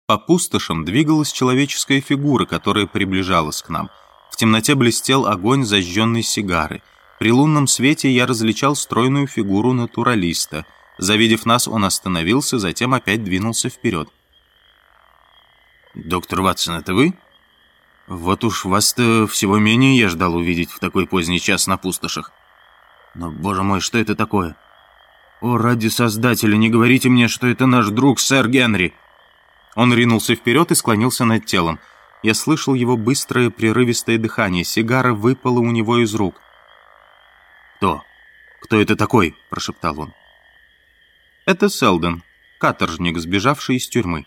По пустошам двигалась человеческая фигура, которая приближалась к нам. В темноте блестел огонь зажженной сигары. При лунном свете я различал стройную фигуру натуралиста. Завидев нас, он остановился, затем опять двинулся вперед. «Доктор Ватсон, это вы? Вот уж вас-то всего менее я ждал увидеть в такой поздний час на пустошах. Но, боже мой, что это такое? О, ради Создателя, не говорите мне, что это наш друг, сэр Генри!» Он ринулся вперед и склонился над телом. Я слышал его быстрое, прерывистое дыхание. Сигара выпала у него из рук. «Кто? Кто это такой?» – прошептал он. «Это Селдон, каторжник, сбежавший из тюрьмы».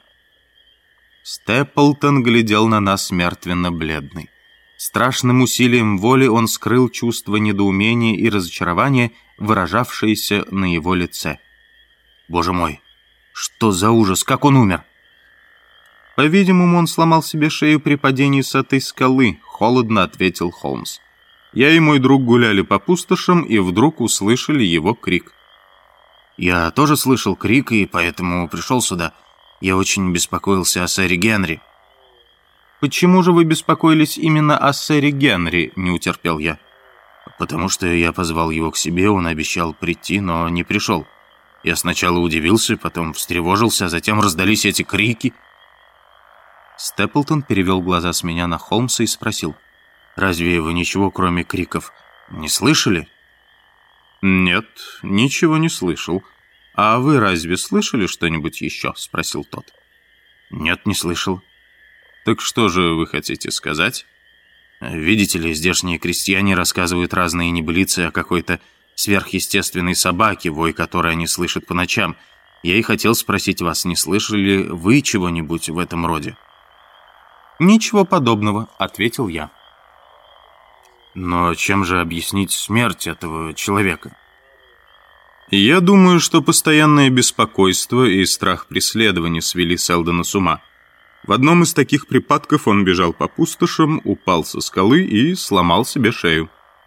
Степлтон глядел на нас мертвенно-бледный. Страшным усилием воли он скрыл чувство недоумения и разочарования, выражавшееся на его лице. «Боже мой, что за ужас, как он умер!» «По-видимому, он сломал себе шею при падении с этой скалы», — холодно ответил Холмс. «Я и мой друг гуляли по пустошам и вдруг услышали его крик». «Я тоже слышал крик и поэтому пришел сюда. Я очень беспокоился о сэре Генри». «Почему же вы беспокоились именно о сэре Генри?» — не утерпел я. «Потому что я позвал его к себе, он обещал прийти, но не пришел. Я сначала удивился, потом встревожился, а затем раздались эти крики». Степлтон перевел глаза с меня на Холмса и спросил: «Разве вы ничего, кроме криков, не слышали?» «Нет, ничего не слышал. А вы разве слышали что-нибудь еще?» — спросил тот. «Нет, не слышал». «Так что же вы хотите сказать?» «Видите ли, здешние крестьяне рассказывают разные небылицы о какой-то сверхъестественной собаке, вой которой они слышат по ночам. Я и хотел спросить вас, не слышали вы чего-нибудь в этом роде?» «Ничего подобного», — ответил я. «Но чем же объяснить смерть этого человека?» «Я думаю, что постоянное беспокойство и страх преследования свели Селдона с ума. В одном из таких припадков он бежал по пустошам, упал со скалы и сломал себе шею».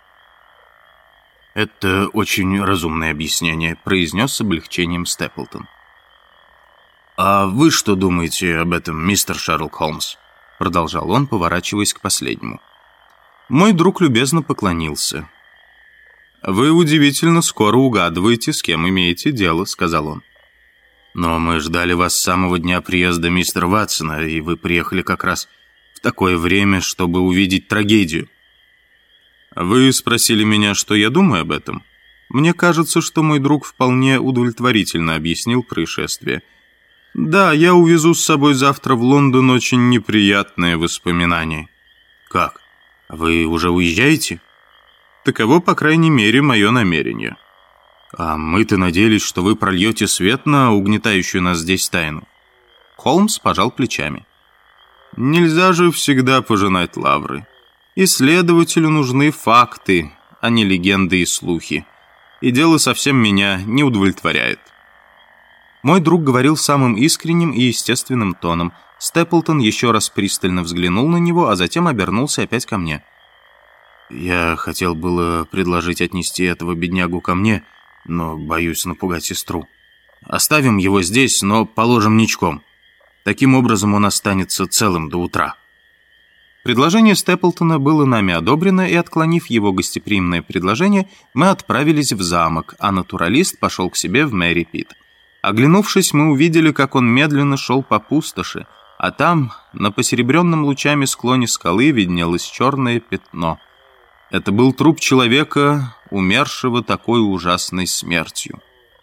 «Это очень разумное объяснение», — произнес с облегчением Степлтон. «А вы что думаете об этом, мистер Шерлок Холмс?» — продолжал он, поворачиваясь к последнему. Мой друг любезно поклонился. «Вы удивительно скоро угадываете, с кем имеете дело», — сказал он. «Но мы ждали вас с самого дня приезда мистера Ватсона, и вы приехали как раз в такое время, чтобы увидеть трагедию». «Вы спросили меня, что я думаю об этом? Мне кажется, что мой друг вполне удовлетворительно объяснил происшествие. Да, я увезу с собой завтра в Лондон очень неприятные воспоминания». «Как? Вы уже уезжаете?» «Таково, по крайней мере, мое намерение». «А мы-то надеялись, что вы прольете свет на угнетающую нас здесь тайну». Холмс пожал плечами. «Нельзя же всегда пожинать лавры. Исследователю нужны факты, а не легенды и слухи. И дело совсем меня не удовлетворяет». Мой друг говорил самым искренним и естественным тоном. Степлтон еще раз пристально взглянул на него, а затем обернулся опять ко мне. «Я хотел было предложить отнести этого беднягу ко мне, но боюсь напугать сестру. Оставим его здесь, но положим ничком. Таким образом он останется целым до утра». Предложение Степлтона было нами одобрено, и, отклонив его гостеприимное предложение, мы отправились в замок, а натуралист пошел к себе в Мэри-Пит. Оглянувшись, мы увидели, как он медленно шел по пустоши, а там, на посеребренном лучами склоне скалы, виднелось черное пятно. Это был труп человека, умершего такой ужасной смертью.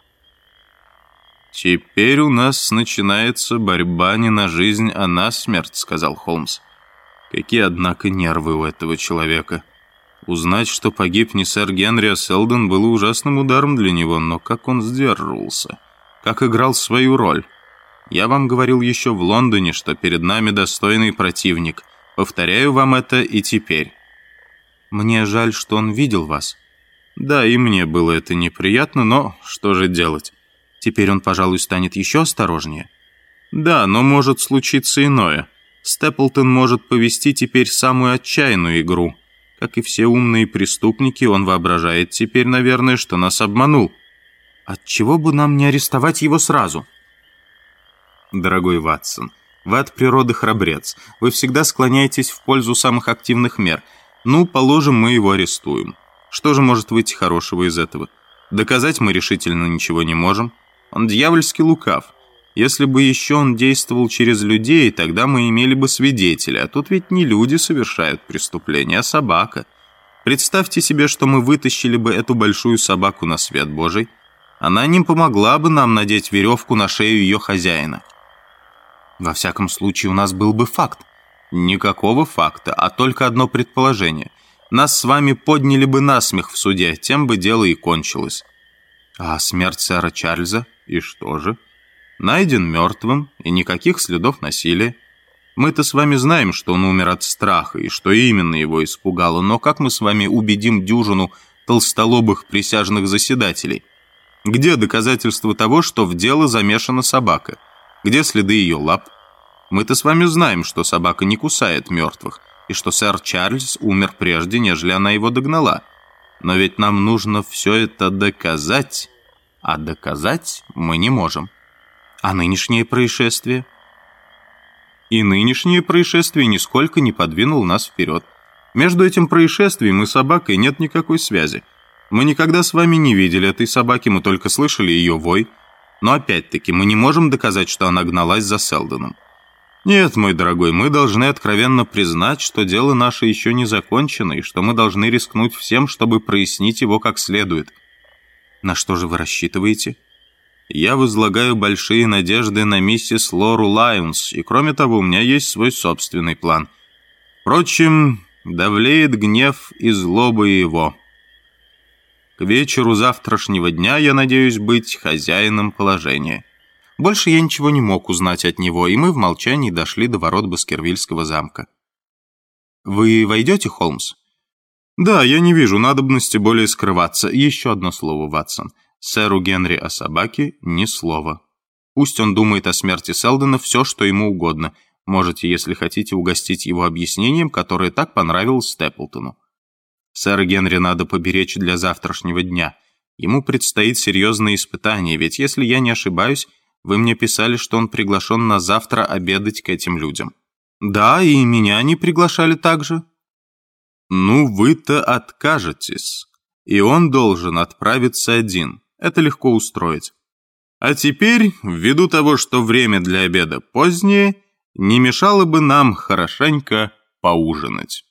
«Теперь у нас начинается борьба не на жизнь, а на смерть», — сказал Холмс. «Какие, однако, нервы у этого человека. Узнать, что погиб не сэр Генри, а Селдон, было ужасным ударом для него, но как он сдерживался, как играл свою роль. Я вам говорил еще в Лондоне, что перед нами достойный противник. Повторяю вам это и теперь». «Мне жаль, что он видел вас». «Да, и мне было это неприятно, но что же делать? Теперь он, пожалуй, станет еще осторожнее». «Да, но может случиться иное. Степлтон может повести теперь самую отчаянную игру. Как и все умные преступники, он воображает теперь, наверное, что нас обманул». «Отчего бы нам не арестовать его сразу?» «Дорогой Ватсон, Вы от природы храбрец. Вы всегда склоняетесь в пользу самых активных мер. Ну, положим, мы его арестуем. Что же может выйти хорошего из этого? Доказать мы решительно ничего не можем. Он дьявольски лукав. Если бы еще он действовал через людей, тогда мы имели бы свидетеля. А тут ведь не люди совершают преступление, а собака. Представьте себе, что мы вытащили бы эту большую собаку на свет Божий. Она не помогла бы нам надеть веревку на шею ее хозяина. Во всяком случае, у нас был бы факт. Никакого факта, а только одно предположение. Нас с вами подняли бы на смех в суде, тем бы дело и кончилось. А смерть сэра Чарльза? И что же? Найден мертвым, и никаких следов насилия. Мы-то с вами знаем, что он умер от страха, и что именно его испугало, но как мы с вами убедим дюжину толстолобых присяжных заседателей? Где доказательства того, что в дело замешана собака? Где следы ее лап? Мы-то с вами знаем, что собака не кусает мертвых, и что сэр Чарльз умер прежде, нежели она его догнала. Но ведь нам нужно все это доказать, а доказать мы не можем. А нынешнее происшествие? И нынешнее происшествие нисколько не подвинуло нас вперед. Между этим происшествием и собакой нет никакой связи. Мы никогда с вами не видели этой собаки, мы только слышали ее вой. Но опять-таки мы не можем доказать, что она гналась за Селдоном. Нет, мой дорогой, мы должны откровенно признать, что дело наше еще не закончено, и что мы должны рискнуть всем, чтобы прояснить его как следует. На что же вы рассчитываете? Я возлагаю большие надежды на миссис Лору Лайонс, и кроме того, у меня есть свой собственный план. Впрочем, давлеет гнев и злоба его. К вечеру завтрашнего дня я надеюсь быть хозяином положения. Больше я ничего не мог узнать от него, и мы в молчании дошли до ворот Баскервильского замка. «Вы войдете, Холмс?» «Да, я не вижу надобности более скрываться. Еще одно слово, Ватсон. Сэру Генри о собаке ни слова. Пусть он думает о смерти Селдона все, что ему угодно. Можете, если хотите, угостить его объяснением, которое так понравилось Степлтону. Сэра Генри надо поберечь для завтрашнего дня. Ему предстоит серьезное испытание, ведь, если я не ошибаюсь, вы мне писали, что он приглашен на завтра обедать к этим людям. Да, и меня они приглашали также. Ну, вы-то откажетесь, и он должен отправиться один. Это легко устроить. А теперь, ввиду того, что время для обеда позднее, не мешало бы нам хорошенько поужинать.